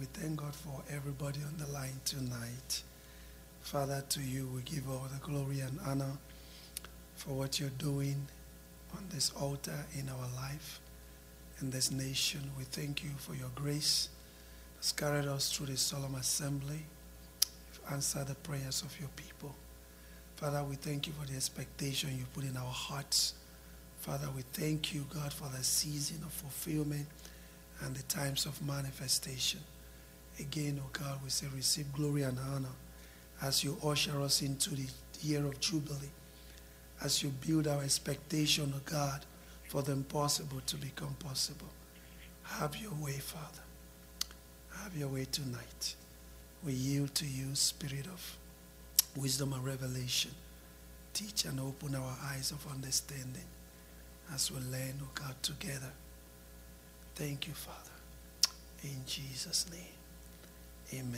we thank God for everybody on the line tonight. Father, to you we give all the glory and honor for what you're doing on this altar in our life, in this nation. We thank you for your grace that's carried us through this solemn assembly. You've answered the prayers of your people. Father, we thank you for the expectation you put in our hearts. Father, we thank you, God, for the season of fulfillment and the times of manifestation. Again, oh God, we say receive glory and honor as you usher us into the year of Jubilee, as you build our expectation, oh God, for the impossible to become possible. Have your way, Father. Have your way tonight. We yield to you, Spirit of wisdom and revelation. Teach and open our eyes of understanding as we learn, oh God, together. Thank you, Father. In Jesus' name. Amen.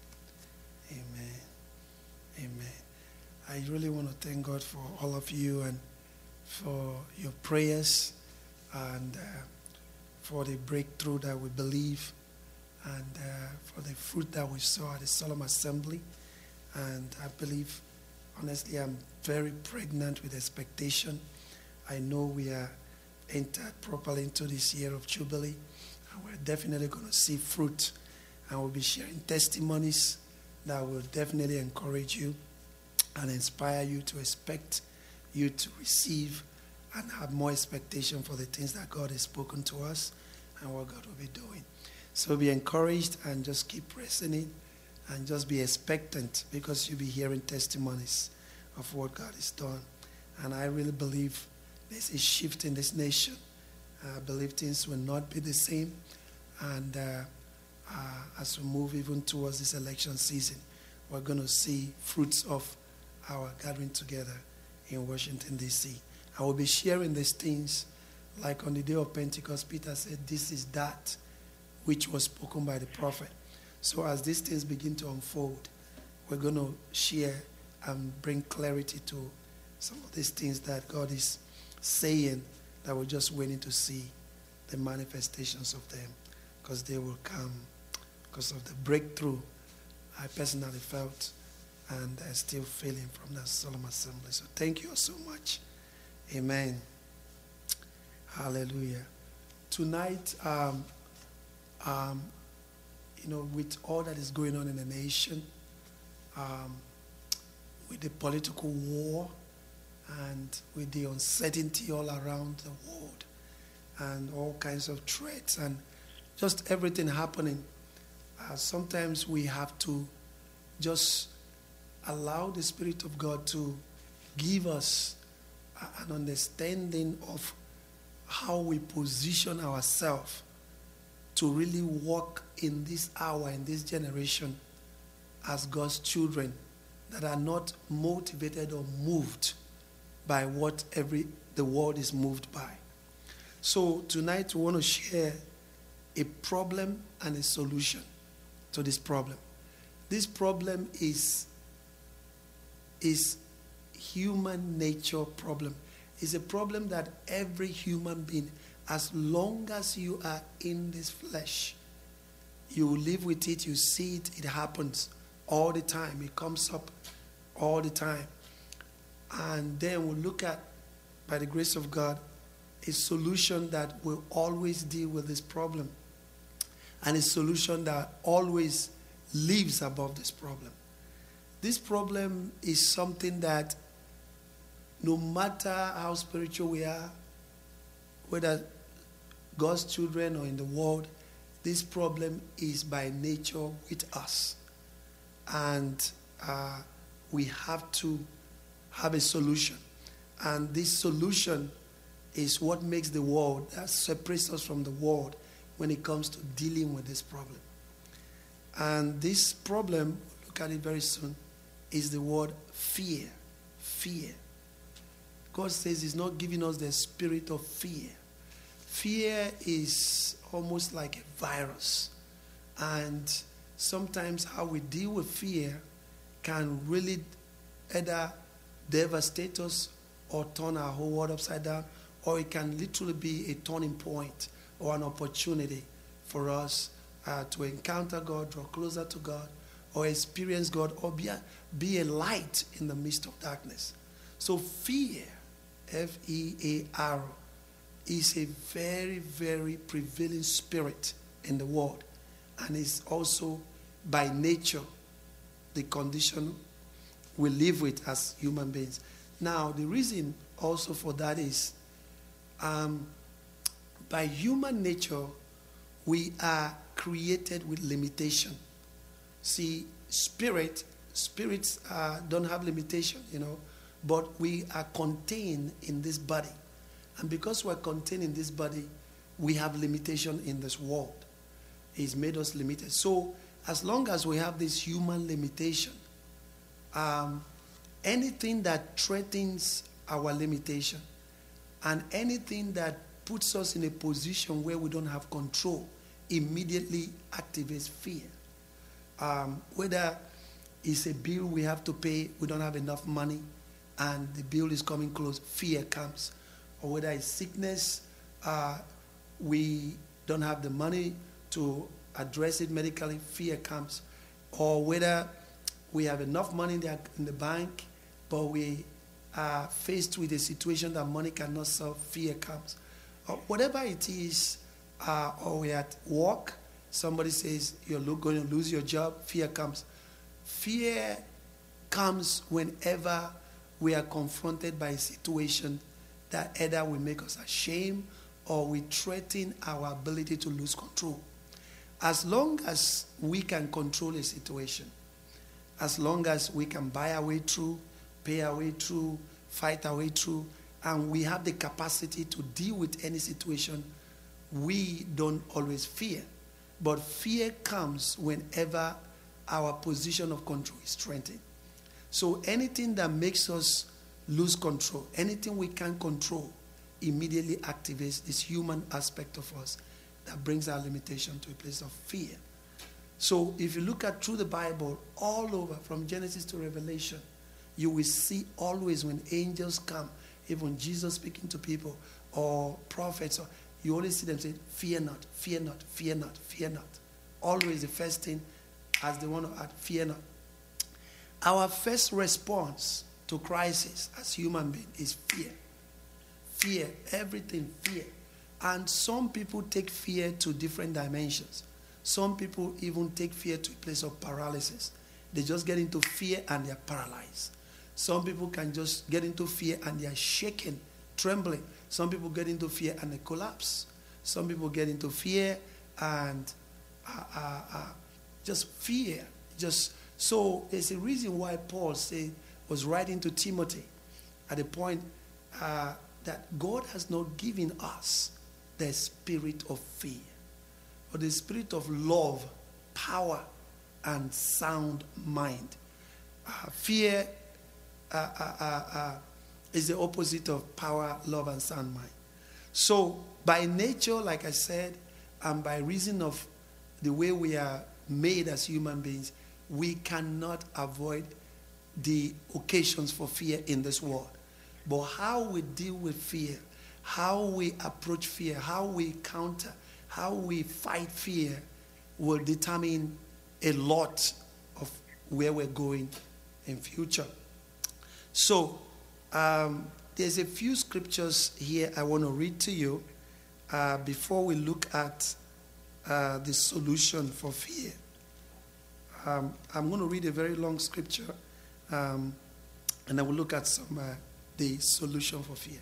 Amen. Amen. I really want to thank God for all of you and for your prayers and for the breakthrough that we believe and for the fruit that we saw at the solemn assembly. And I believe, honestly, I'm very pregnant with expectation. I know we are entered properly into this year of Jubilee, and we're definitely going to see fruit, and we'll be sharing testimonies that will definitely encourage you and inspire you to expect you to receive and have more expectation for the things that God has spoken to us and what God will be doing. So be encouraged and just keep pressing it and just be expectant, because you'll be hearing testimonies of what God has done. And I really believe there's a shift in this nation. I believe things will not be the same. And as we move even towards this election season, we're going to see fruits of our gathering together in Washington, D.C. I will be sharing these things like on the day of Pentecost. Peter said, this is that which was spoken by the prophet. So as these things begin to unfold, we're going to share and bring clarity to some of these things that God is saying, that we're just waiting to see the manifestations of them, because they will come because of the breakthrough I personally felt and I'm still feeling from that solemn assembly. So thank you all so much. Amen. Hallelujah. Tonight, with all that is going on in the nation, with the political war and with the uncertainty all around the world and all kinds of threats and just everything happening, sometimes we have to just allow the Spirit of God to give us an understanding of how we position ourselves to really walk in this hour, in this generation, as God's children that are not motivated or moved by what the world is moved by. So tonight we want to share a problem and a solution to this problem. This problem is human nature problem. It's a problem that every human being, as long as you are in this flesh, you live with it, you see it, it happens all the time. It comes up all the time. And then we'll look at, by the grace of God, a solution that will always deal with this problem. And a solution that always lives above this problem. This problem is something that no matter how spiritual we are, whether God's children or in the world, this problem is by nature with us. And we have to have a solution. And this solution is what makes the world, that separates us from the world when it comes to dealing with this problem. And this problem, we'll look at it very soon, is the word fear. Fear. God says he's not giving us the spirit of fear. Fear is almost like a virus. And sometimes how we deal with fear can really either devastate us or turn our whole world upside down, or it can literally be a turning point or an opportunity for us to encounter God, draw closer to God, or experience God, or be a light in the midst of darkness. So fear, F-E-A-R, is a very, very prevailing spirit in the world, and is also by nature the condition we live with as human beings. Now, the reason also for that is by human nature, we are created with limitation. See, spirits don't have limitation, but we are contained in this body. And because we're contained in this body, we have limitation in this world. It's made us limited. So as long as we have this human limitation, anything that threatens our limitation and anything that puts us in a position where we don't have control immediately activates fear. Whether it's a bill we have to pay, we don't have enough money, and the bill is coming close, fear comes. Or whether it's sickness, we don't have the money to address it medically, fear comes. Or whether we have enough money in the bank, but we are faced with a situation that money cannot solve, fear comes. Or whatever it is, or we're at work, somebody says you're going to lose your job, fear comes. Fear comes whenever we are confronted by a situation that either will make us ashamed or we threaten our ability to lose control. As long as we can control a situation, as long as we can buy our way through, pay our way through, fight our way through, and we have the capacity to deal with any situation, we don't always fear. But fear comes whenever our position of control is strengthened. So anything that makes us lose control, anything we can't control, immediately activates this human aspect of us that brings our limitation to a place of fear. So if you look at through the Bible, all over, from Genesis to Revelation, you will see always when angels come, even Jesus speaking to people or prophets, you always see them say, fear not, fear not, fear not, fear not. Always the first thing as they want to add, fear not. Our first response to crisis as human beings is fear. Fear, everything, fear. And some people take fear to different dimensions. Some people even take fear to a place of paralysis. They just get into fear and they're paralyzed. Some people can just get into fear and they are shaking, trembling. Some people get into fear and they collapse. Some people get into fear and just fear. So there's a reason why Paul was writing to Timothy at the point that God has not given us the spirit of fear, but the spirit of love, power, and sound mind. Fear is the opposite of power, love, and sound mind. So by nature, like I said, and by reason of the way we are made as human beings, we cannot avoid the occasions for fear in this world. But how we deal with fear, how we approach fear, how we counter, how we fight fear will determine a lot of where we're going in future. So there's a few scriptures here I want to read to you before we look at the solution for fear. I'm going to read a very long scripture, and I will look at the solution for fear.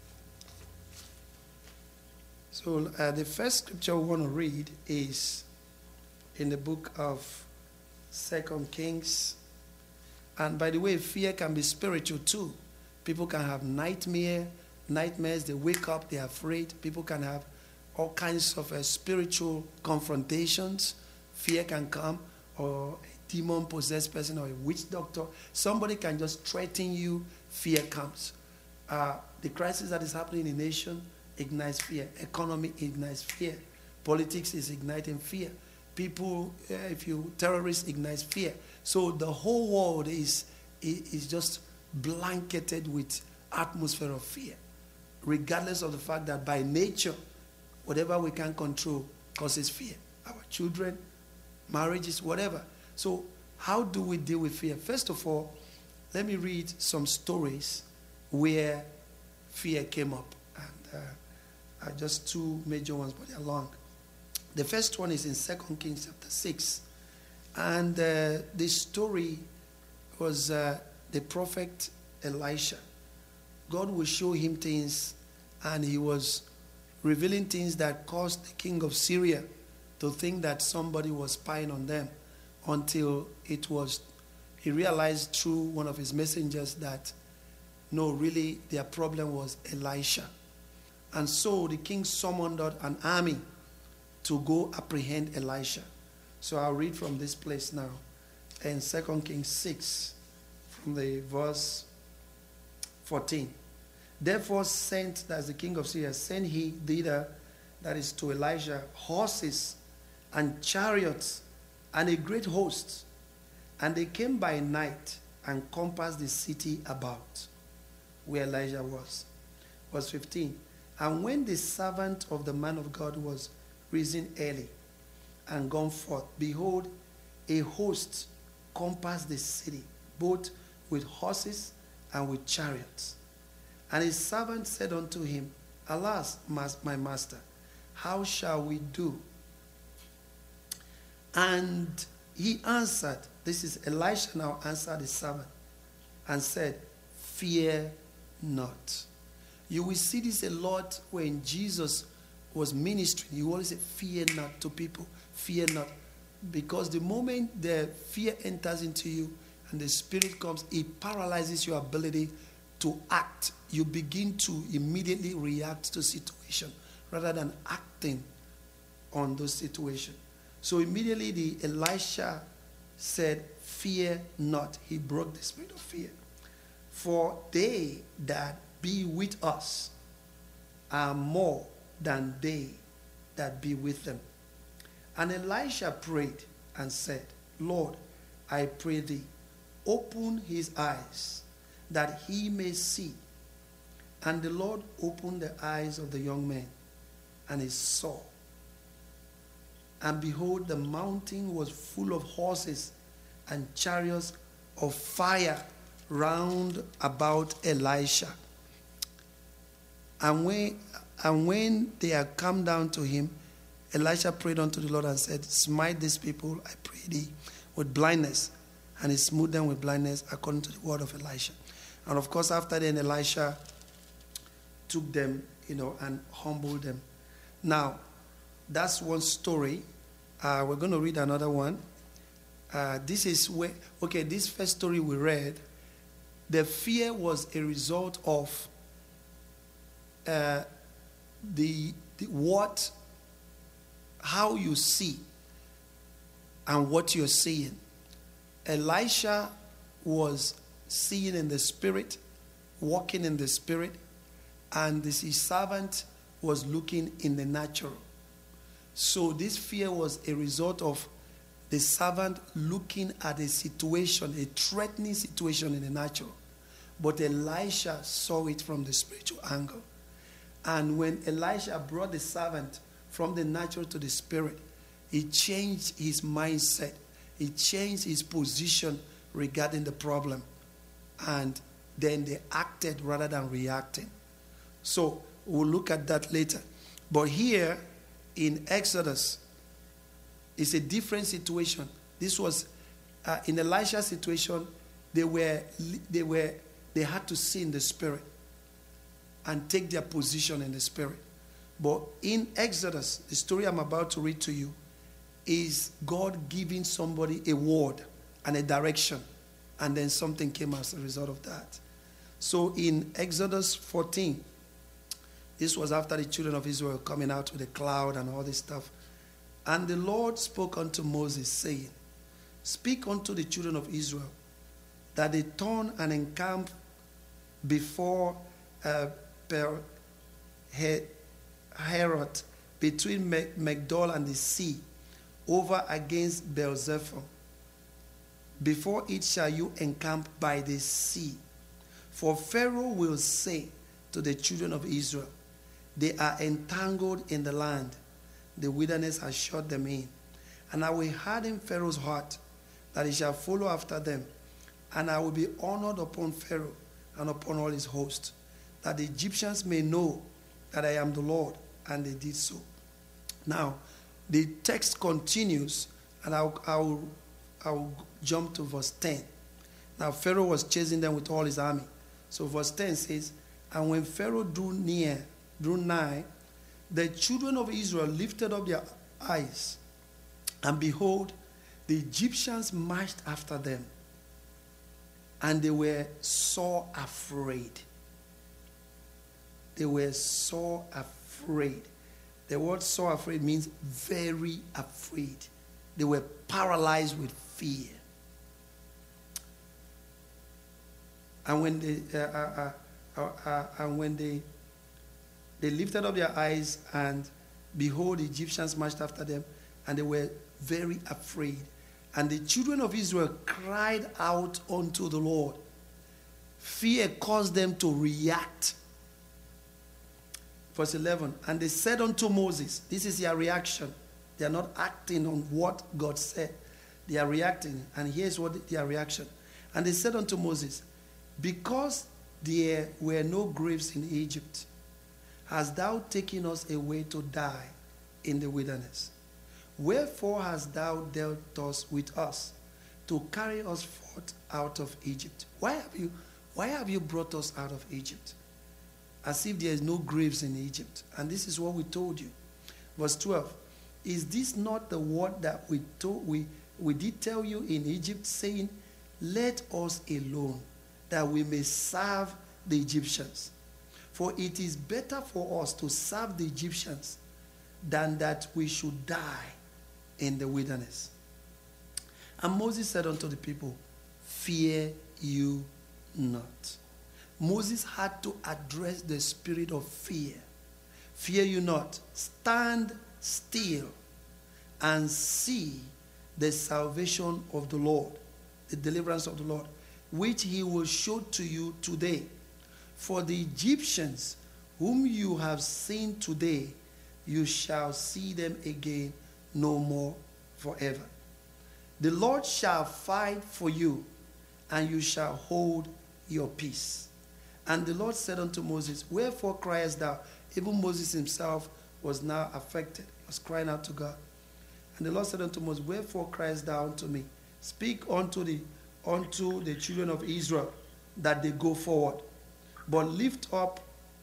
So the first scripture we want to read is in the book of 2 Kings. And by the way, fear can be spiritual too. People can have nightmares, they wake up, they're afraid. People can have all kinds of spiritual confrontations. Fear can come, or a demon-possessed person or a witch doctor. Somebody can just threaten you, fear comes. The crisis that is happening in the nation ignites fear. Economy ignites fear. Politics is igniting fear. People, terrorists ignites fear. So the whole world is just blanketed with atmosphere of fear, regardless of the fact that by nature, whatever we can control causes fear. our children, marriages, whatever. So how do we deal with fear? First of all, let me read some stories where fear came up. And just two major ones, but they're long. The first one is in 2 Kings chapter 6. And this story was the prophet Elisha. God will show him things, and he was revealing things that caused the king of Syria to think that somebody was spying on them, until he realized through one of his messengers that no, really their problem was Elisha. And so the king summoned an army to go apprehend Elisha. So I'll read from this place now in 2 Kings 6 from the verse 14. Therefore sent, that's the king of Syria, sent he thither, that is to Elisha, horses and chariots and a great host. And they came by night and compassed the city about where Elijah was. Verse 15. And when the servant of the man of God was risen early and gone forth, behold, a host compassed the city, both with horses and with chariots. And his servant said unto him, Alas, my master, how shall we do? And he answered, this is Elisha now answered his servant, and said, Fear not. You will see this a lot when Jesus was ministering. He always said, Fear not to people. Fear not. Because the moment the fear enters into you and the spirit comes, it paralyzes your ability to act. You begin to immediately react to situation rather than acting on those situations. So immediately the Elisha said, Fear not. He broke the spirit of fear. For they that be with us are more than they that be with them. And Elisha prayed and said, Lord, I pray thee, open his eyes, that he may see. And the Lord opened the eyes of the young man, and he saw. And behold, the mountain was full of horses and chariots of fire round about Elisha. And when they had come down to him, Elisha prayed unto the Lord and said, Smite these people, I pray thee, with blindness. And he smote them with blindness according to the word of Elisha. And of course, after then, Elisha took them, and humbled them. Now, that's one story. We're going to read another one. This is where, this first story we read, the fear was a result of how you see and what you're seeing. Elisha was seeing in the spirit, walking in the spirit, and his servant was looking in the natural. So this fear was a result of the servant looking at a situation, a threatening situation in the natural. But Elisha saw it from the spiritual angle. And when Elisha brought the servant from the natural to the spirit, he changed his mindset. He changed his position regarding the problem. And then they acted rather than reacting. So we'll look at that later. But here in Exodus, it's a different situation. This was, in Elisha's situation, they had to see in the spirit and take their position in the spirit. But in Exodus, the story I'm about to read to you is God giving somebody a word and a direction, and then something came as a result of that. So in Exodus 14, this was after the children of Israel coming out with a cloud and all this stuff. And the Lord spoke unto Moses, saying, Speak unto the children of Israel, that they turn and encamp before Herod, between Migdol and the sea, over against Beelzephoth. Before it shall you encamp by the sea. For Pharaoh will say to the children of Israel, They are entangled in the land. the wilderness has shut them in. And I will harden Pharaoh's heart, that he shall follow after them. And I will be honored upon Pharaoh and upon all his host, that the Egyptians may know that I am the Lord. And they did so. Now, the text continues, and I'll jump to verse 10. Now, Pharaoh was chasing them with all his army. So verse 10 says, and when Pharaoh drew nigh, the children of Israel lifted up their eyes, and behold, the Egyptians marched after them, and they were sore afraid. They were sore afraid. The word sore afraid means very afraid. They were paralyzed with fear. And when they lifted up their eyes, and behold, the Egyptians marched after them, and they were very afraid. And the children of Israel cried out unto the Lord. Fear caused them to react. Verse 11, and they said unto Moses, this is their reaction. They are not acting on what God said. They are reacting, and here's what their reaction. And they said unto Moses, because there were no graves in Egypt, hast thou taken us away to die in the wilderness? Wherefore hast thou dealt thus with us, to carry us forth out of Egypt? Why have you brought us out of Egypt? As if there is no graves in Egypt. And this is what we told you. Verse 12. Is this not the word that we did tell you in Egypt, saying, let us alone, that we may serve the Egyptians? For it is better for us to serve the Egyptians than that we should die in the wilderness. And Moses said unto the people, fear you not. Moses had to address the spirit of fear. Fear you not. Stand still and see the salvation of the Lord, the deliverance of the Lord, which he will show to you today. For the Egyptians whom you have seen today, you shall see them again no more forever. The Lord shall fight for you, and you shall hold your peace. And the Lord said unto Moses, wherefore criest thou? Even Moses himself was now affected. He was crying out to God. And the Lord said unto Moses, wherefore criest thou unto me? Speak unto the children of Israel, that they go forward. But lift up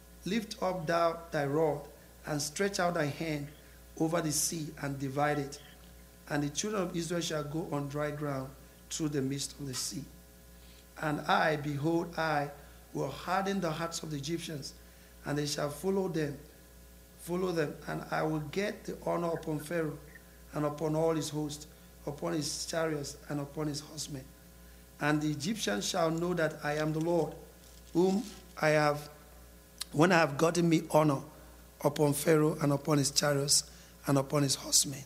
thou thy rod, and stretch out thy hand over the sea, and divide it. And the children of Israel shall go on dry ground through the midst of the sea. And I, behold, I will harden the hearts of the Egyptians, and they shall follow them, and I will get the honor upon Pharaoh, and upon all his host, upon his chariots, and upon his horsemen. And the Egyptians shall know that I am the Lord, when I have gotten me honor upon Pharaoh, and upon his chariots, and upon his horsemen.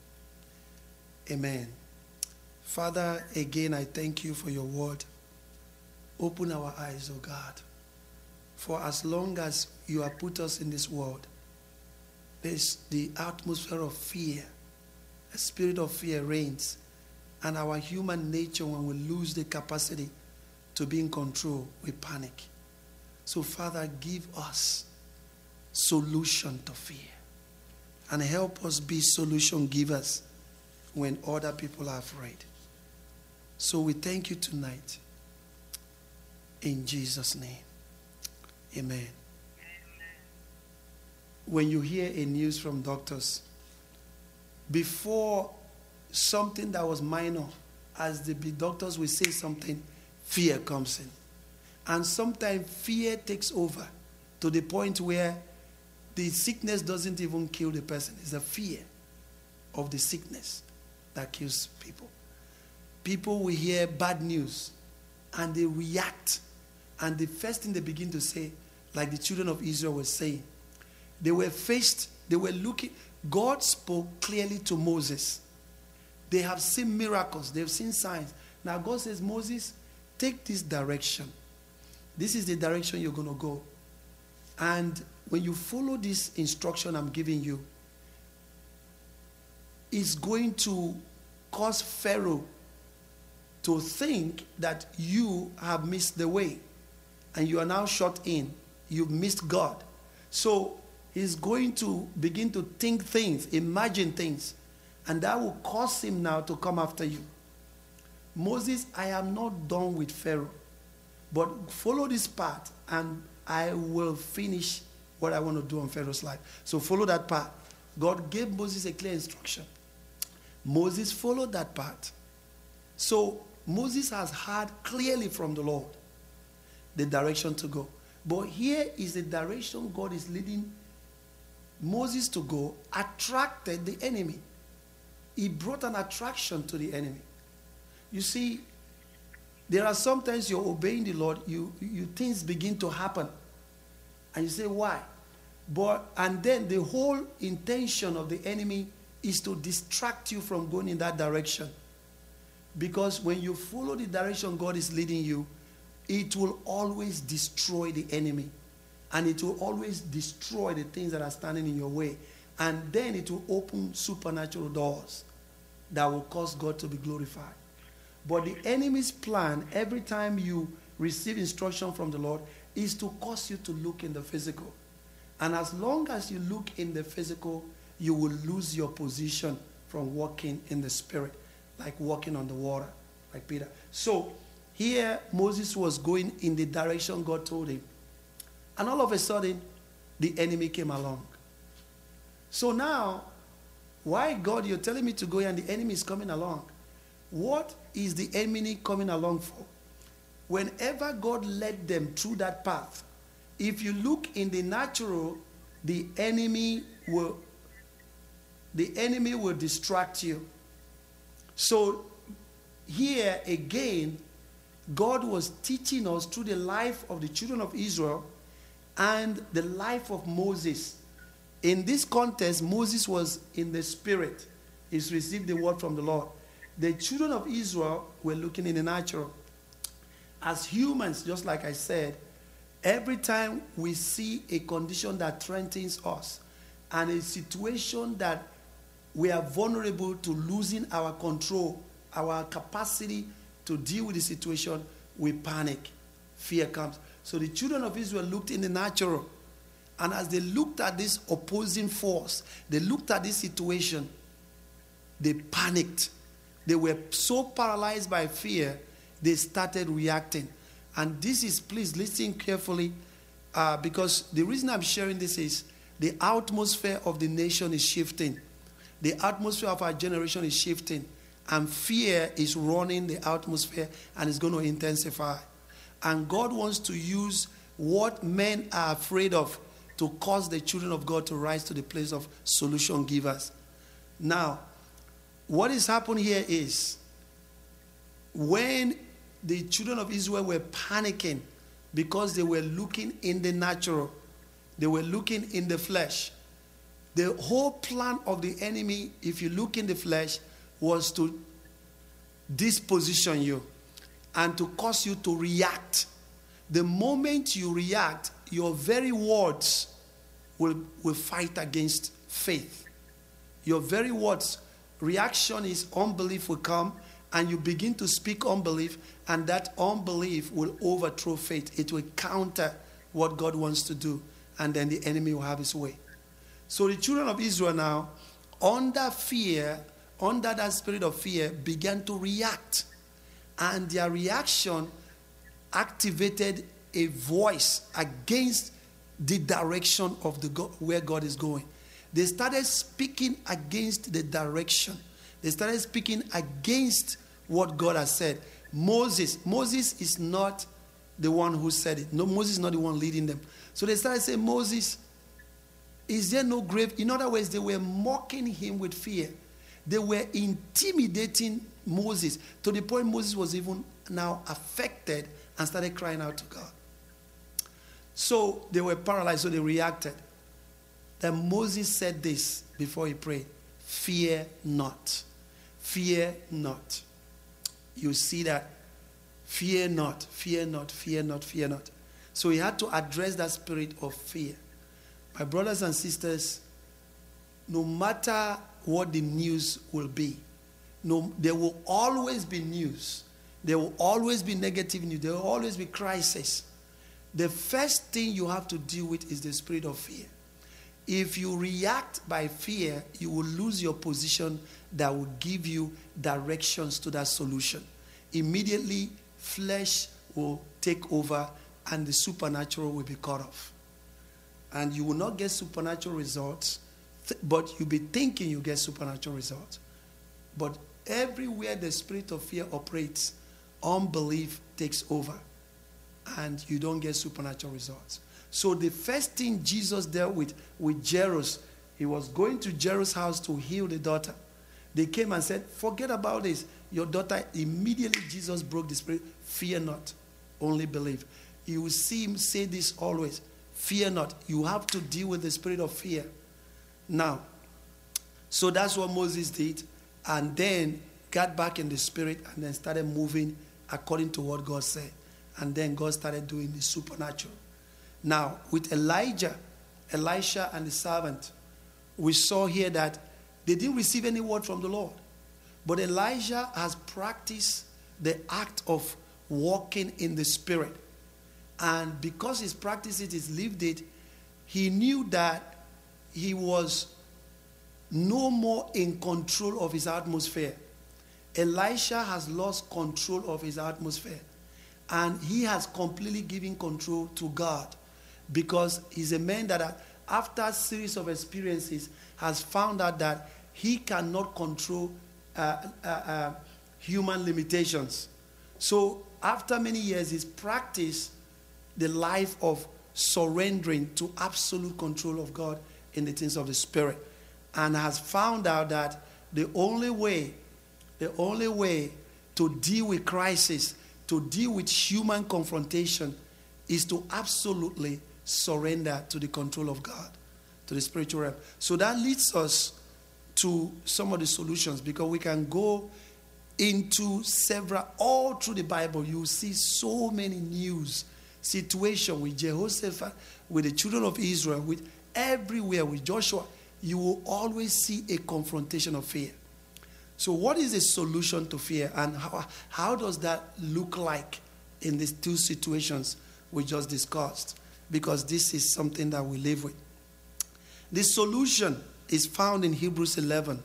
Amen. Father, again, I thank you for your word. Open our eyes, O God. For as long as you have put us in this world, there's the atmosphere of fear. A spirit of fear reigns. And our human nature, when we lose the capacity to be in control, we panic. So, Father, give us solution to fear. And help us be solution givers when other people are afraid. So we thank you tonight. In Jesus' name. Amen. When you hear a news from doctors, before something that was minor, as the doctors will say something, fear comes in. And sometimes fear takes over to the point where the sickness doesn't even kill the person. It's the fear of the sickness that kills people. People will hear bad news and they react. And the first thing they begin to say, like the children of Israel were saying, they were looking. God spoke clearly to Moses. They have seen miracles. They've seen signs. Now God says, Moses, take this direction. This is the direction you're going to go. And when you follow this instruction I'm giving you, is going to cause Pharaoh to think that you have missed the way and you are now shut in. You've missed God. So he's going to begin to think things, imagine things, and that will cause him now to come after you. Moses, I am not done with Pharaoh, but follow this path and I will finish what I want to do on Pharaoh's life. So follow that path. God gave Moses a clear instruction. Moses followed that path. So Moses has heard clearly from the Lord the direction to go. But here is the direction God is leading Moses to go, attracted the enemy. He brought an attraction to the enemy. You see, there are sometimes you're obeying the Lord, things begin to happen. And you say, why? And then the whole intention of the enemy is to distract you from going in that direction. Because when you follow the direction God is leading you, it will always destroy the enemy. And it will always destroy the things that are standing in your way. And then it will open supernatural doors that will cause God to be glorified. But the enemy's plan, every time you receive instruction from the Lord, is to cause you to look in the physical. And as long as you look in the physical, you will lose your position from walking in the spirit, like walking on the water, like Peter. So here Moses was going in the direction God told him. And all of a sudden, the enemy came along. So now, why, God, you're telling me to go here and the enemy is coming along? What is the enemy coming along for? Whenever God led them through that path, if you look in the natural, the enemy will distract you. So here again, God was teaching us through the life of the children of Israel and the life of Moses. In this context, Moses was in the spirit. He's received the word from the Lord. The children of Israel were looking in the natural. As humans, just like I said, every time we see a condition that threatens us and a situation that we are vulnerable to losing our control, our capacity to deal with the situation, we panic. Fear comes. So the children of Israel looked in the natural. And as they looked at this opposing force, they looked at this situation, they panicked. They were so paralyzed by fear, they started reacting. And this is, please listen carefully, because the reason I'm sharing this is the atmosphere of the nation is shifting. The atmosphere of our generation is shifting. And fear is running the atmosphere and it's going to intensify. And God wants to use what men are afraid of to cause the children of God to rise to the place of solution givers. Now, what is happening here is when the children of Israel were panicking because they were looking in the natural, they were looking in the flesh. The whole plan of the enemy, if you look in the flesh, was to disposition you and to cause you to react. The moment you react, your very words will fight against faith. Your very words, reaction is unbelief will come and you begin to speak unbelief, and that unbelief will overthrow faith. It will counter what God wants to do, and then the enemy will have his way. So the children of Israel now, under fear, under that spirit of fear, began to react. And their reaction activated a voice against the direction of where God is going. They started speaking against the direction. They started speaking against what God has said. Moses is not the one who said it. No, Moses is not the one leading them. So they started saying, Moses, is there no grave? In other words, they were mocking him with fear. They were intimidating Moses to the point Moses was even now affected and started crying out to God. So they were paralyzed, so they reacted. Then Moses said this before he prayed, fear not. Fear not. You see that? Fear not, fear not, fear not, fear not. So he had to address that spirit of fear. My brothers and sisters, no matter what the news will be. No, there will always be news. There will always be negative news. There will always be crisis. The first thing you have to deal with is the spirit of fear. If you react by fear, you will lose your position that will give you directions to that solution. Immediately, flesh will take over and the supernatural will be cut off. And you will not get supernatural results, but you'll be thinking you get supernatural results. But everywhere the spirit of fear operates, unbelief takes over and you don't get supernatural results. So the first thing Jesus dealt with Jairus, he was going to Jairus' house to heal the daughter. They came and said, forget about this. Your daughter, immediately Jesus broke the spirit. Fear not, only believe. You will see him say this always. Fear not. You have to deal with the spirit of fear. Now, so that's what Moses did. And then got back in the spirit and then started moving according to what God said. And then God started doing the supernatural. Now, with Elisha and the servant, we saw here that they didn't receive any word from the Lord. But Elijah has practiced the act of walking in the spirit. And because he's practiced it, he's lived it, he knew that he was no more in control of his atmosphere. Elisha has lost control of his atmosphere. And he has completely given control to God. Because he's a man that after a series of experiences has found out that he cannot control human limitations. So after many years, he's practiced the life of surrendering to absolute control of God in the things of the spirit. And has found out that the only way to deal with crisis, to deal with human confrontation, is to absolutely surrender to the control of God, to the spiritual realm. So that leads us to some of the solutions, because we can go into several, all through the Bible, you see so many news situations with Jehoshaphat, with the children of Israel, with everywhere, with Joshua. You will always see a confrontation of fear. So what is the solution to fear, and how does that look like in these two situations we just discussed? Because this is something that we live with. The solution is found in Hebrews 11.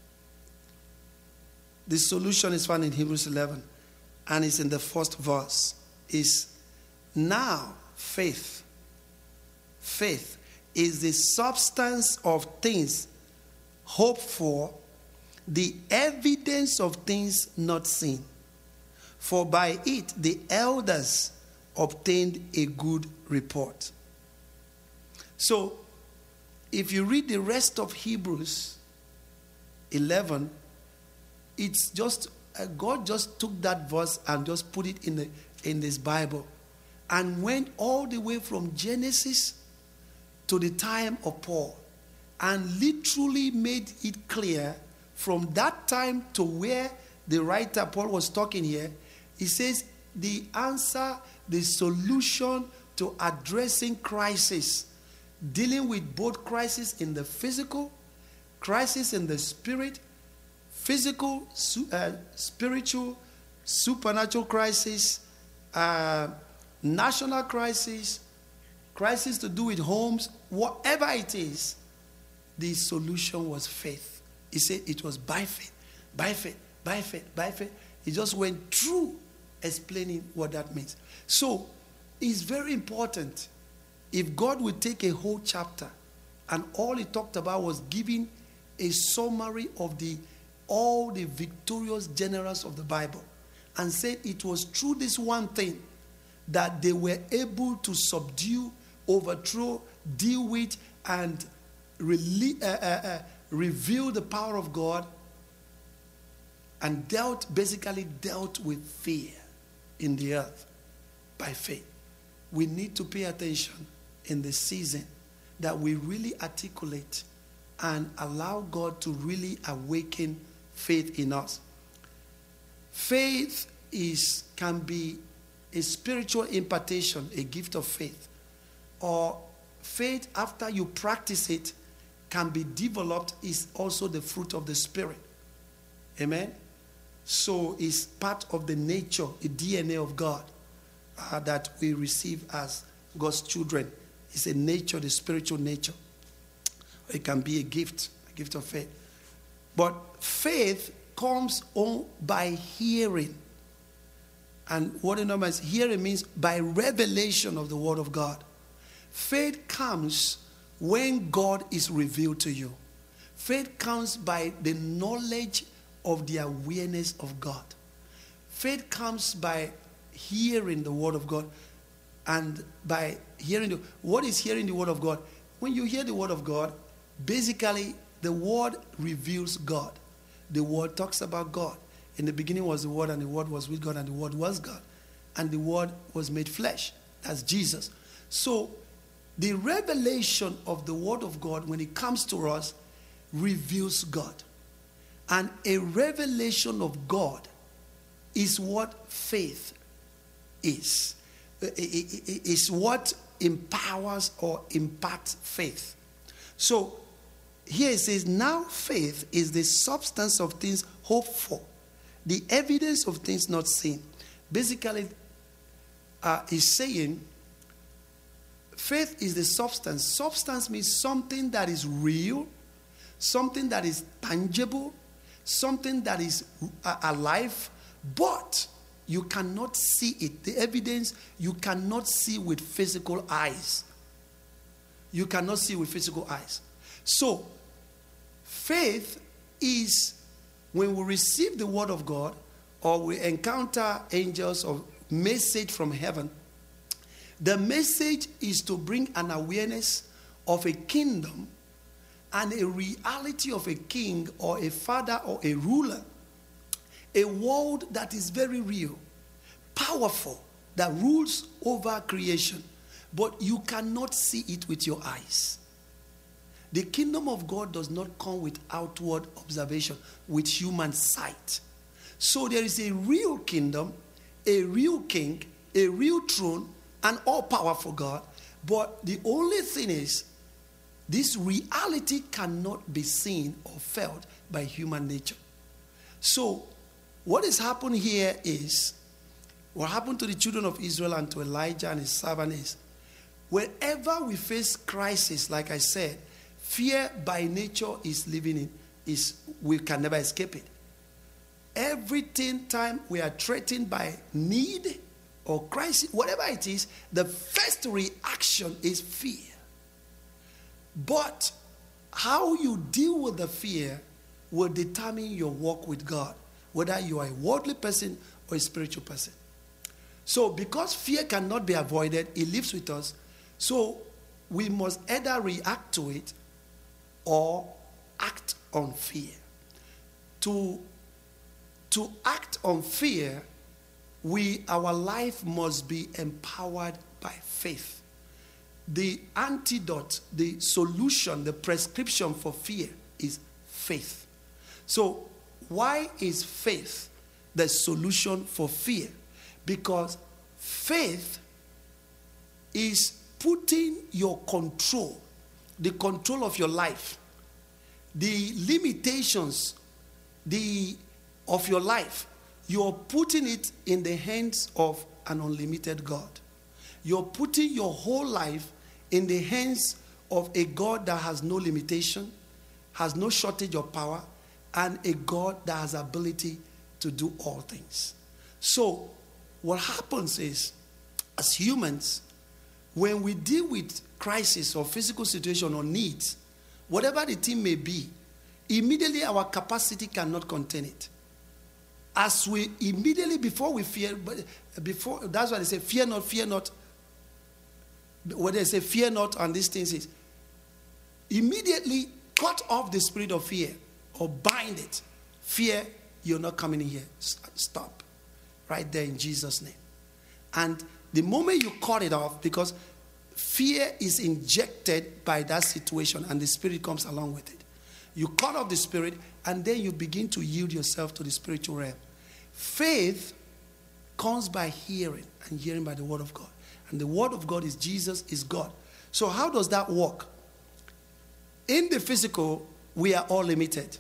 The solution is found in Hebrews 11, and it's in the first verse. Is now faith. Faith is the substance of things hoped for, the evidence of things not seen. For by it the elders obtained a good report. So, if you read the rest of Hebrews 11, it's just God just took that verse and just put it in this Bible, and went all the way from Genesis to the time of Paul, and literally made it clear from that time to where the writer Paul was talking here. He says the answer, the solution to addressing crisis, dealing with both crisis in the physical, crisis in the spirit, physical, spiritual, supernatural crisis, national crisis, crisis to do with homes, whatever it is, the solution was faith. He said it was by faith, by faith, by faith, by faith. He just went through explaining what that means. So it's very important. If God would take a whole chapter and all he talked about was giving a summary of all the victorious generals of the Bible, and said it was through this one thing that they were able to subdue, overthrow, deal with, and reveal the power of God, and basically dealt with fear in the earth by faith. We need to pay attention in this season that we really articulate and allow God to really awaken faith in us. Faith can be a spiritual impartation, a gift of faith. Or faith, after you practice it, can be developed is also the fruit of the Spirit. Amen? So it's part of the nature, the DNA of God that we receive as God's children. It's a nature, the spiritual nature. It can be a gift of faith. But faith comes on by hearing. And what it means, hearing means by revelation of the word of God. Faith comes when God is revealed to you. Faith comes by the knowledge of the awareness of God. Faith comes by hearing the word of God, and by hearing what is hearing the word of God? When you hear the word of God, basically the word reveals God. The word talks about God. In the beginning was the word, and the word was with God, and the word was God. And the word was made flesh. That's Jesus. So the revelation of the word of God, when it comes to us, reveals God. And a revelation of God is what faith is. Is what empowers or imparts faith. So here it says, now faith is the substance of things hoped for, the evidence of things not seen. Basically, is saying faith is the substance. Substance means something that is real, something that is tangible, something that is alive, but you cannot see it. The evidence you cannot see with physical eyes. You cannot see with physical eyes. So, faith is when we receive the word of God, or we encounter angels or message from heaven. The message is to bring an awareness of a kingdom and a reality of a king or a father or a ruler. A world that is very real, powerful, that rules over creation. But you cannot see it with your eyes. The kingdom of God does not come with outward observation, with human sight. So there is a real kingdom, a real king, a real throne, an all-powerful God. But the only thing is, this reality cannot be seen or felt by human nature. So what has happened here is, what happened to the children of Israel and to Elijah and his servant is, wherever we face crisis, like I said, fear by nature is living in, we can never escape it. Every time we are threatened by need or crisis, whatever it is, the first reaction is fear. But how you deal with the fear will determine your walk with God, whether you are a worldly person or a spiritual person. So because fear cannot be avoided, it lives with us, so we must either react to it or act on fear. To act on fear, our life must be empowered by faith. The antidote, the solution, the prescription for fear is faith. So why is faith the solution for fear? Because faith is putting your control, the control of your life, the limitations of your life, you're putting it in the hands of an unlimited God. You're putting your whole life in the hands of a God that has no limitation, has no shortage of power, and a God that has ability to do all things. So what happens is, as humans, when we deal with crisis or physical situation or needs, whatever the thing may be, immediately our capacity cannot contain it. As we immediately, before we fear, that's why they say, fear not, fear not. When they say fear not and these things is, immediately cut off the spirit of fear or bind it. Fear, you're not coming in here. Stop. Right there in Jesus' name. And the moment you cut it off, because fear is injected by that situation and the spirit comes along with it. You cut off the spirit and then you begin to yield yourself to the spiritual realm. Faith comes by hearing, and hearing by the word of God. And the word of God is Jesus, is God. So how does that work? In the physical, we are all limited.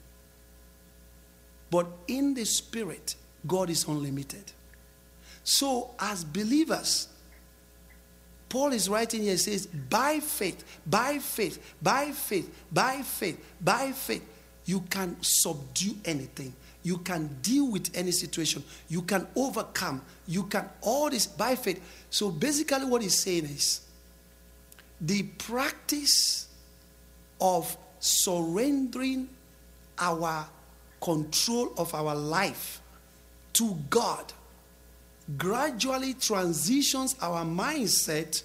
But in the spirit, God is unlimited. So as believers, Paul is writing here, he says, by faith, by faith, by faith, by faith, by faith, you can subdue anything. You can deal with any situation. You can overcome. You can, all this by faith. So basically what he's saying is, the practice of surrendering our control of our life to God gradually transitions our mindset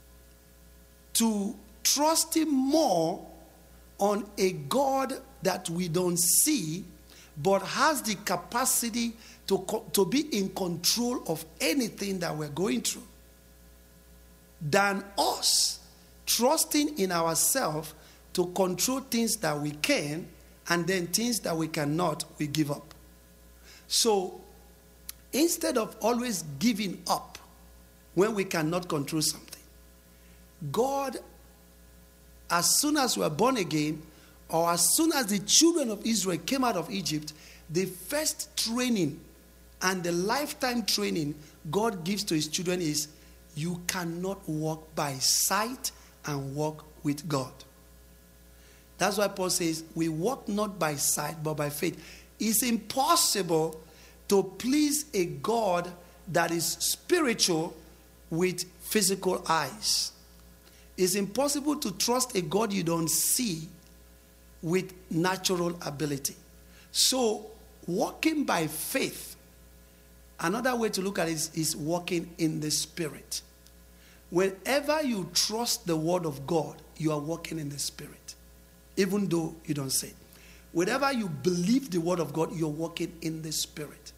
to trusting more on a God that we don't see, but has the capacity to be in control of anything that we're going through, than us trusting in ourselves to control things that we can, and then things that we cannot, we give up. So instead of always giving up when we cannot control something, God, as soon as we are born again, or as soon as the children of Israel came out of Egypt, the first training and the lifetime training God gives to his children is, you cannot walk by sight and walk with God. That's why Paul says, we walk not by sight, but by faith. It's impossible to please a God that is spiritual with physical eyes. It's impossible to trust a God you don't see with natural ability. So, walking by faith, another way to look at it is walking in the Spirit. Whenever you trust the word of God, you are walking in the Spirit, even though you don't say it. Whenever you believe the word of God, you're walking in the Spirit.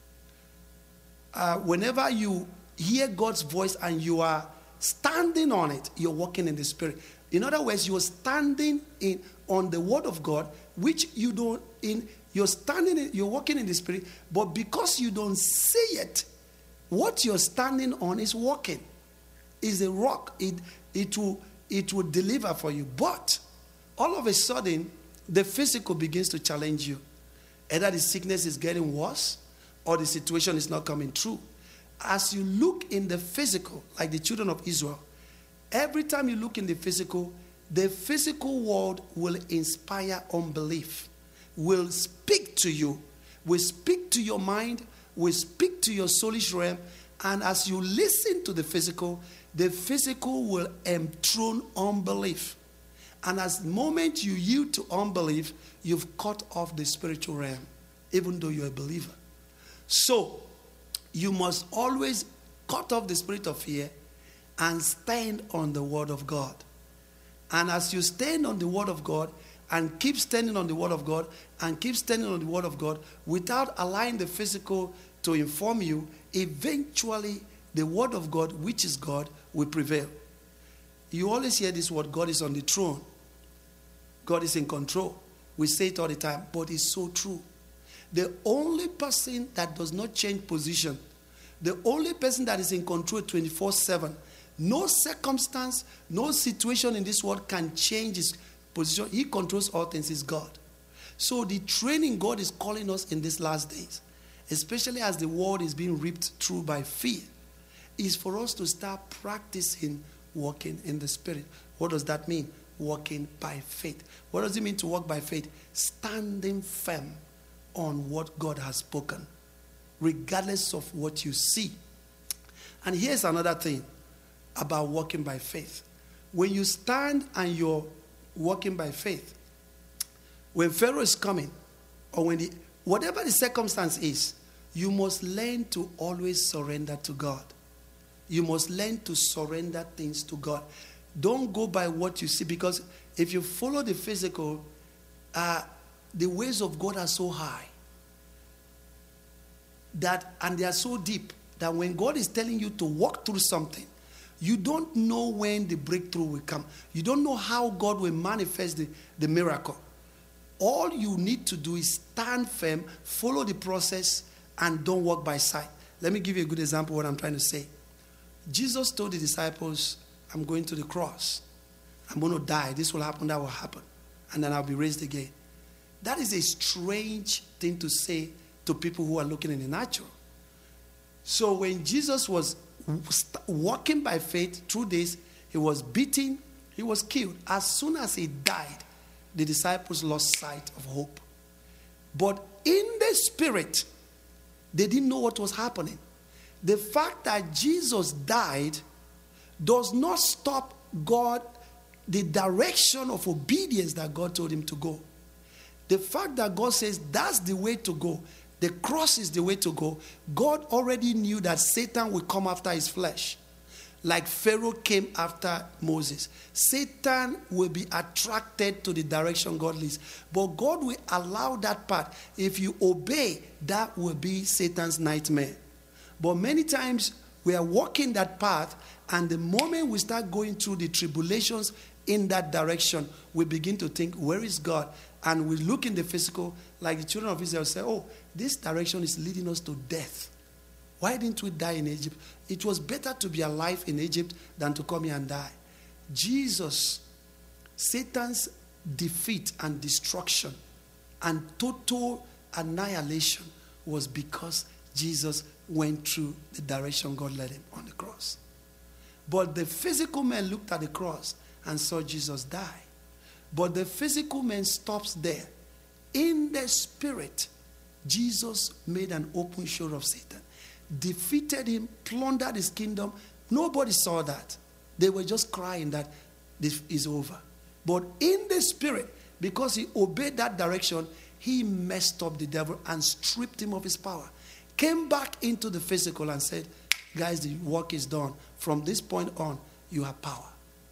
Whenever you hear God's voice and you are standing on it, you're walking in the Spirit. In other words, you're standing on the word of God, which you don't, you're walking in the Spirit, but because you don't see it, what you're standing on is walking. Is a rock. It will deliver for you. But all of a sudden, the physical begins to challenge you. Either the sickness is getting worse or the situation is not coming true. As you look in the physical, like the children of Israel, every time you look in the physical world will inspire unbelief, will speak to you, will speak to your mind, will speak to your soulish realm. And as you listen to the physical will enthrone unbelief. And as the moment you yield to unbelief, you've cut off the spiritual realm, even though you're a believer. So, you must always cut off the spirit of fear and stand on the word of God. And as you stand on the word of God and keep standing on the word of God and keep standing on the word of God without allowing the physical to inform you, eventually the word of God, which is God, will prevail. You always hear this word, God is on the throne. God is in control. We say it all the time, but it's so true. The only person that does not change position, the only person that is in control 24/7, no circumstance, no situation in this world can change his position. He controls all things, is God. So the training God is calling us in these last days, especially as the world is being ripped through by fear, is for us to start practicing walking in the Spirit. What does that mean? Walking by faith. What does it mean to walk by faith? Standing firm on what God has spoken, regardless of what you see. And here's another thing about walking by faith. When you stand and you're walking by faith, when Pharaoh is coming, or when whatever the circumstance is, you must learn to always surrender to God. You must learn to surrender things to God. Don't go by what you see, because if you follow the physical, the ways of God are so high and they are so deep that when God is telling you to walk through something, you don't know when the breakthrough will come. You don't know how God will manifest the miracle. All you need to do is stand firm, follow the process, and don't walk by sight. Let me give you a good example of what I'm trying to say. Jesus told the disciples, I'm going to the cross. I'm going to die. This will happen, that will happen. And then I'll be raised again. That is a strange thing to say to people who are looking in the natural. So when Jesus was walking by faith through this, he was beaten, he was killed. As soon as he died, the disciples lost sight of hope. But in the spirit, they didn't know what was happening. The fact that Jesus died does not stop God, the direction of obedience that God told him to go. The fact that God says that's the way to go, the cross is the way to go, God already knew that Satan would come after his flesh. Like Pharaoh came after Moses. Satan will be attracted to the direction God leads. But God will allow that part. If you obey, that will be Satan's nightmare. But many times we are walking that path, and the moment we start going through the tribulations in that direction, we begin to think, where is God? And we look in the physical, like the children of Israel say, oh, this direction is leading us to death. Why didn't we die in Egypt? It was better to be alive in Egypt than to come here and die. Jesus, Satan's defeat and destruction and total annihilation was because Jesus went through the direction God led him on the cross. But the physical man looked at the cross and saw Jesus die. But the physical man stops there. In the spirit, Jesus made an open show of Satan, defeated him, plundered his kingdom. Nobody saw that. They were just crying that this is over. But in the spirit, because he obeyed that direction, he messed up the devil and stripped him of his power. Came back into the physical and said, guys, the work is done. From this point on, you have power.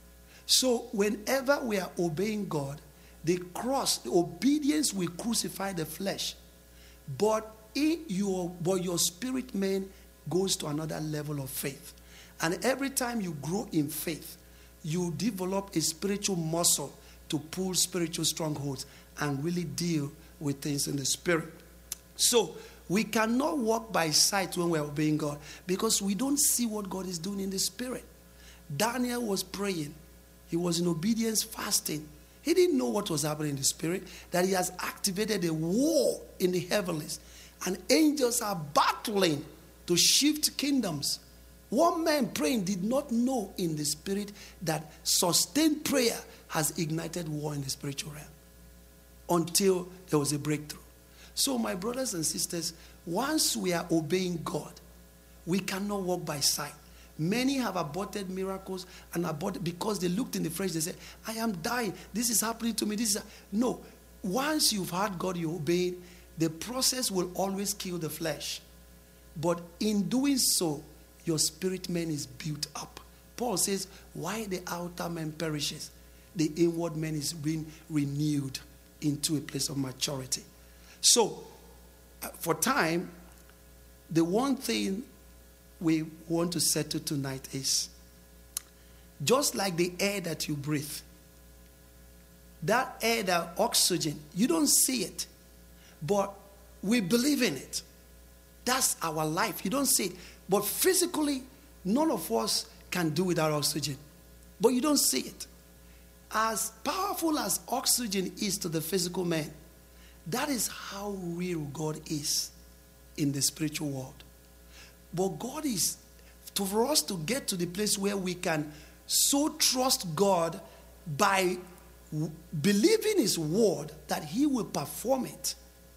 So whenever we are obeying God, the cross, the obedience will crucify the flesh. But your spirit man goes to another level of faith. And every time you grow in faith, you develop a spiritual muscle to pull spiritual strongholds and really deal with things in the spirit. So we cannot walk by sight when we're obeying God, because we don't see what God is doing in the spirit. Daniel was praying. He was in obedience, fasting. He didn't know what was happening in the spirit, that he has activated a war in the heavens. And angels are battling to shift kingdoms. One man praying did not know in the spirit that sustained prayer has ignited war in the spiritual realm until there was a breakthrough. So my brothers and sisters, once we are obeying God, we cannot walk by sight. Many have aborted miracles and aborted because they looked in the flesh. They said, I am dying. This is happening to me. No. Once you've heard God, you obey, the process will always kill the flesh. But in doing so, your spirit man is built up. Paul says, why the outer man perishes, the inward man is being renewed into a place of maturity. So, for time, the one thing we want to settle tonight is, just like the air that you breathe, that air, that oxygen, you don't see it, but we believe in it. That's our life. You don't see it. But physically, none of us can do without oxygen. But you don't see it. As powerful as oxygen is to the physical man, that is how real God is in the spiritual world. But God is, for us to get to the place where we can so trust God by believing his word that he will perform it.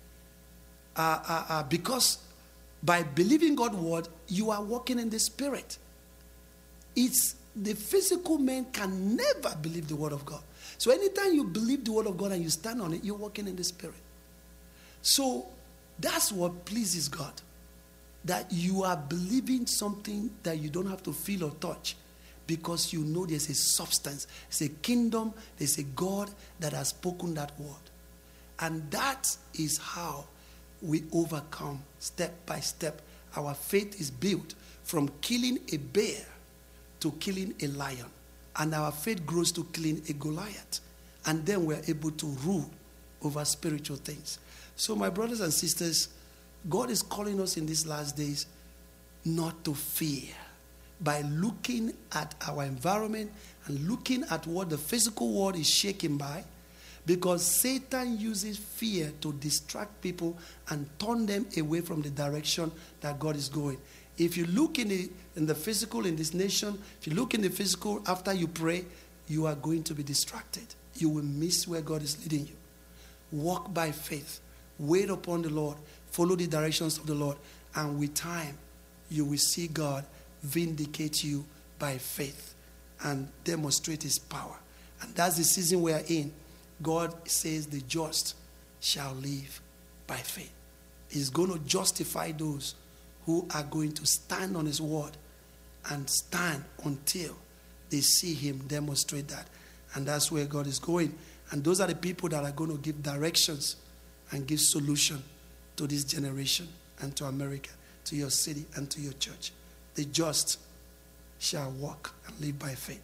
Because by believing God's word, you are walking in the spirit. It's the physical man can never believe the word of God. So anytime you believe the word of God and you stand on it, you're walking in the spirit. So that's what pleases God. That you are believing something that you don't have to feel or touch, because you know there's a substance, there's a kingdom, there's a God that has spoken that word. And that is how we overcome step by step. Our faith is built from killing a bear to killing a lion. And our faith grows to killing a Goliath. And then we're able to rule over spiritual things. So my brothers and sisters, God is calling us in these last days not to fear, by looking at our environment and looking at what the physical world is shaken by, because Satan uses fear to distract people and turn them away from the direction that God is going. If you look in the physical in this nation, if you look in the physical after you pray, you are going to be distracted. You will miss where God is leading you. Walk by faith. Wait upon the Lord. Follow the directions of the Lord. And with time, you will see God vindicate you by faith and demonstrate his power. And that's the season we are in. God says the just shall live by faith. He's going to justify those who are going to stand on his word and stand until they see him demonstrate that. And that's where God is going. And those are the people that are going to give directions and give solution to this generation and to America, to your city and to your church. The just shall walk and live by faith.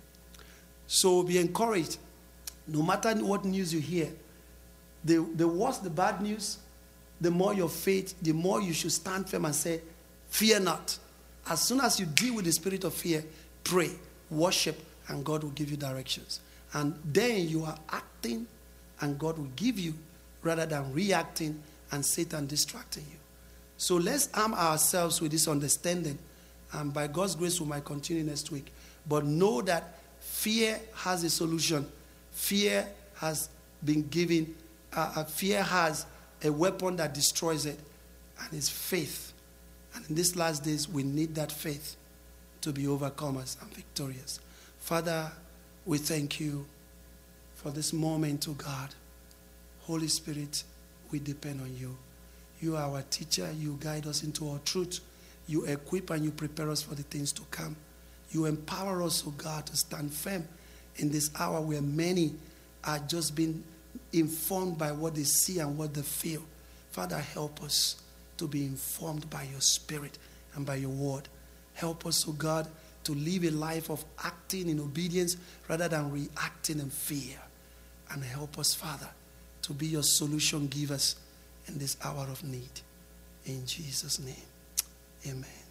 So be encouraged. No matter what news you hear, the worse the bad news, the more your faith, the more you should stand firm and say, fear not. As soon as you deal with the spirit of fear, pray, worship, and God will give you directions. And then you are acting, and God will give you, rather than reacting and Satan distracting you. So let's arm ourselves with this understanding. And by God's grace, we might continue next week. But know that fear has a solution. Fear has been given, fear has a weapon that destroys it, and it's faith. And in these last days, we need that faith to be overcomers and victorious. Father, we thank you for this moment, oh God. Holy Spirit, we depend on you. You are our teacher. You guide us into all truth. You equip and you prepare us for the things to come. You empower us, oh God, to stand firm in this hour where many are just being informed by what they see and what they feel. Father, help us to be informed by your Spirit and by your word. Help us, oh God, to live a life of acting in obedience rather than reacting in fear. And help us, Father, to be your solution givers in this hour of need. In Jesus' name, amen.